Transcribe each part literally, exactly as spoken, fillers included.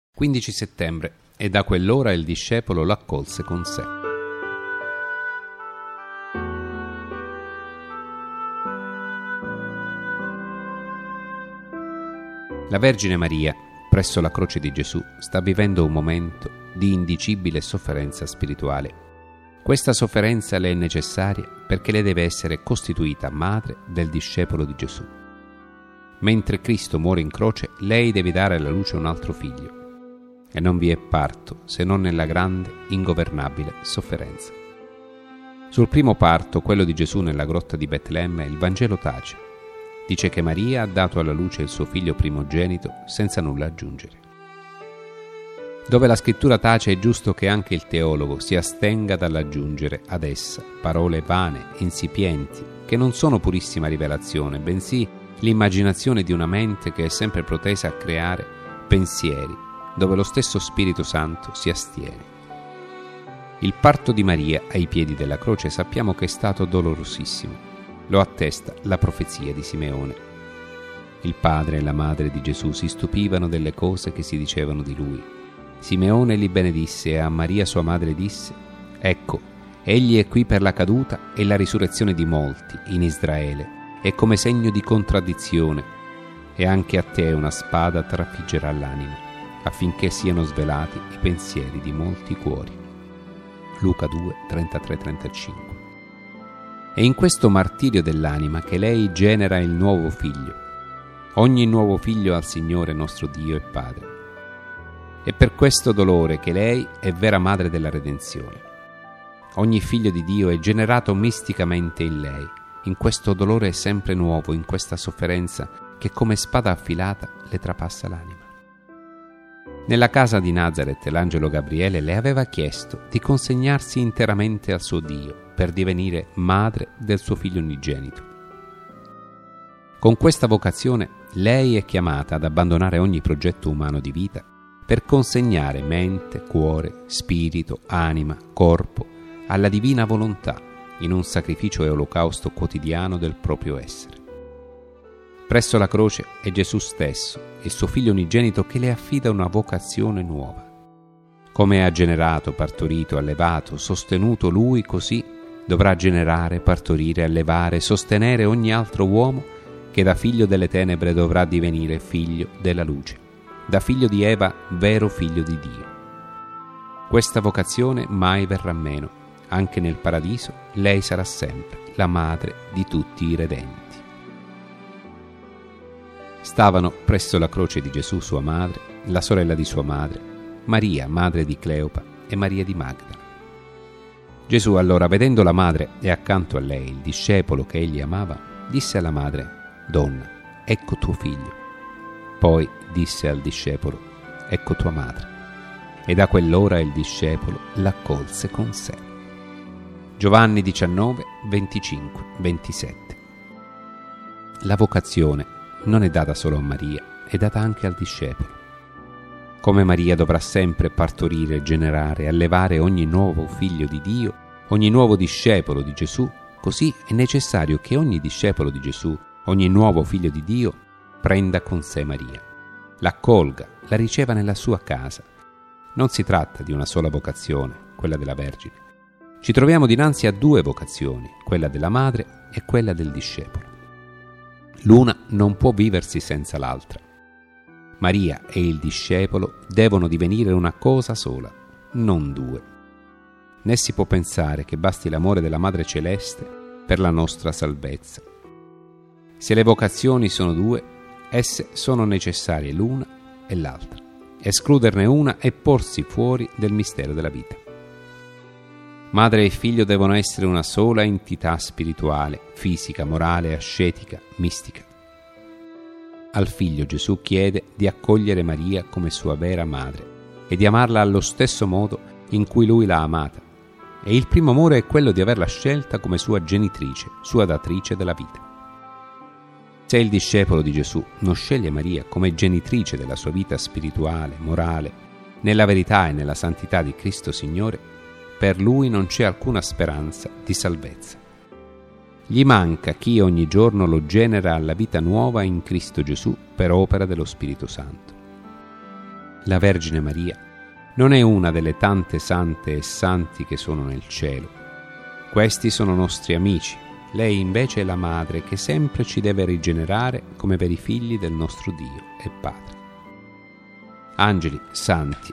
quindici settembre, e da quell'ora il discepolo l'accolse con sé. La Vergine Maria, presso la croce di Gesù, sta vivendo un momento di indicibile sofferenza spirituale. Questa sofferenza le è necessaria perché le deve essere costituita madre del discepolo di Gesù. Mentre Cristo muore in croce, lei deve dare alla luce un altro figlio. E non vi è parto se non nella grande, ingovernabile sofferenza. Sul primo parto, quello di Gesù nella grotta di Betlemme, il Vangelo tace. Dice che Maria ha dato alla luce il suo figlio primogenito senza nulla aggiungere. Dove la scrittura tace è giusto che anche il teologo si astenga dall'aggiungere ad essa parole vane, insipienti, che non sono purissima rivelazione, bensì l'immaginazione di una mente che è sempre protesa a creare pensieri, dove lo stesso Spirito Santo si astiene. Il parto di Maria ai piedi della croce sappiamo che è stato dolorosissimo. Lo attesta la profezia di Simeone. Il padre e la madre di Gesù si stupivano delle cose che si dicevano di lui. Simeone li benedisse e a Maria sua madre disse: «Ecco, egli è qui per la caduta e la risurrezione di molti in Israele, e come segno di contraddizione, e anche a te una spada trafiggerà l'anima, affinché siano svelati i pensieri di molti cuori». Luca due, trentatré trentacinque. È in questo martirio dell'anima che lei genera il nuovo figlio. Ogni nuovo figlio al Signore nostro Dio e Padre. È per questo dolore che lei è vera madre della redenzione. Ogni figlio di Dio è generato misticamente in lei, in questo dolore sempre nuovo, in questa sofferenza che come spada affilata le trapassa l'anima. Nella casa di Nazaret l'angelo Gabriele le aveva chiesto di consegnarsi interamente al suo Dio per divenire madre del suo figlio unigenito. Con questa vocazione lei è chiamata ad abbandonare ogni progetto umano di vita per consegnare mente, cuore, spirito, anima, corpo alla divina volontà in un sacrificio e olocausto quotidiano del proprio essere. Presso la croce è Gesù stesso, il suo figlio unigenito, che le affida una vocazione nuova. Come ha generato, partorito, allevato, sostenuto lui, così dovrà generare, partorire, allevare, sostenere ogni altro uomo che da figlio delle tenebre dovrà divenire figlio della luce, da figlio di Eva vero figlio di Dio. Questa vocazione mai verrà meno. Anche nel paradiso lei sarà sempre la madre di tutti i redenti. Stavano presso la croce di Gesù sua madre, la sorella di sua madre, Maria, madre di Cleopa, e Maria di Magdala. Gesù allora, vedendo la madre e accanto a lei il discepolo che egli amava, disse alla madre: «Donna, ecco tuo figlio». Poi disse al discepolo: «Ecco tua madre». E da quell'ora il discepolo l'accolse con sé. Giovanni diciannove, venticinque, ventisette. La vocazione non è data solo a Maria, è data anche al discepolo. Come Maria dovrà sempre partorire, generare, allevare ogni nuovo figlio di Dio, ogni nuovo discepolo di Gesù, così è necessario che ogni discepolo di Gesù, ogni nuovo figlio di Dio, prenda con sé Maria, l'accolga, la riceva nella sua casa. Non si tratta di una sola vocazione, quella della Vergine. Ci troviamo dinanzi a due vocazioni, quella della madre e quella del discepolo. L'una non può viversi senza l'altra. Maria e il discepolo devono divenire una cosa sola, non due. Né si può pensare che basti l'amore della Madre Celeste per la nostra salvezza. Se le vocazioni sono due, esse sono necessarie l'una e l'altra. Escluderne una è porsi fuori del mistero della vita. Madre e figlio devono essere una sola entità spirituale, fisica, morale, ascetica, mistica. Al figlio Gesù chiede di accogliere Maria come sua vera madre e di amarla allo stesso modo in cui lui l'ha amata. E il primo amore è quello di averla scelta come sua genitrice, sua datrice della vita. Se il discepolo di Gesù non sceglie Maria come genitrice della sua vita spirituale, morale, nella verità e nella santità di Cristo Signore, per lui non c'è alcuna speranza di salvezza. Gli manca chi ogni giorno lo genera alla vita nuova in Cristo Gesù per opera dello Spirito Santo. La Vergine Maria non è una delle tante sante e santi che sono nel cielo. Questi sono nostri amici. Lei invece è la madre che sempre ci deve rigenerare come veri figli del nostro Dio e Padre. Angeli, santi,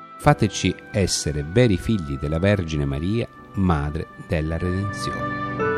fateci essere veri figli della Vergine Maria, Madre della Redenzione.